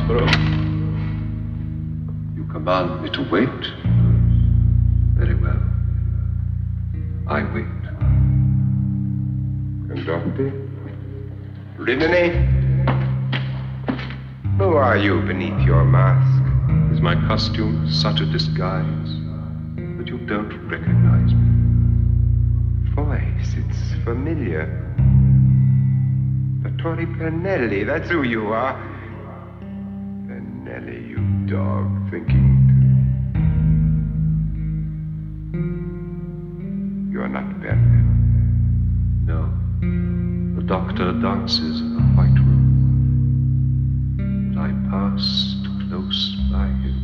Prospero. You command me to wait? Very well. I wait. Condotti? Rimini? Who are you beneath your mask? Is my costume such a disguise that you don't recognize me? Voice, it's familiar. Vittorio Pernelli, that's who you are. Pernelli, you dog, thinking. You're not Pernelli. No. The doctor dances in the white room. But I passed close by him.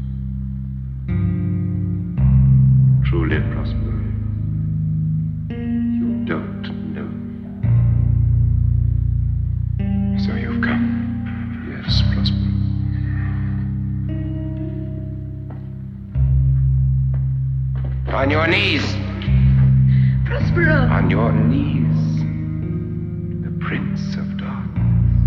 Truly, Prospero, you don't know. So you've come. Yes, Prospero. On your knees. Prospero. On your knees. The Prince of Darkness.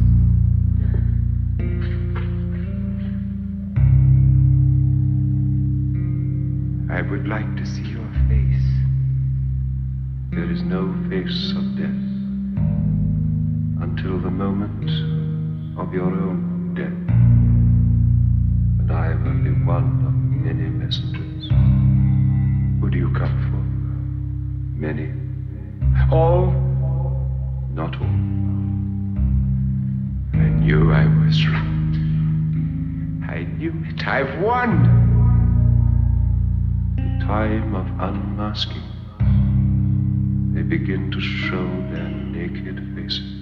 I would like to see your face. There is no face of death until the moment of your own death. And I am only one of many messengers. Who do you come for? Many? All? Not all. I knew I was right. I knew it. I've won. The time of unmasking, they begin to show their naked faces.